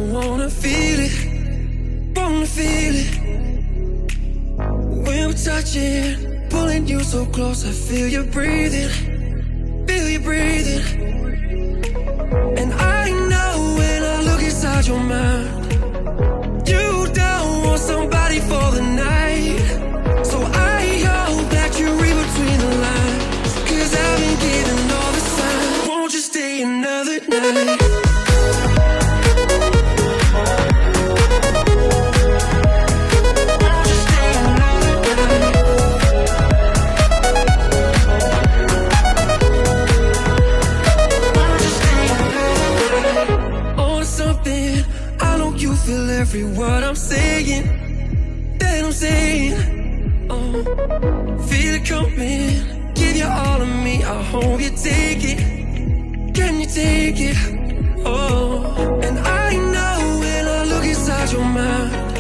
wanna feel it, wanna feel it. When we're touching, pulling you so close, I feel you breathing, feel you breathing. And I know when I look inside your mind, you don't want somebody for the night. So I hope that you read between the lines, 'cause I've been giving all the signs. Won't you stay another night? Feel every word I'm saying, that I'm saying. Oh, feel it coming, give you all of me. I hope you take it. Can you take it? Oh, and I know when I look inside your mind,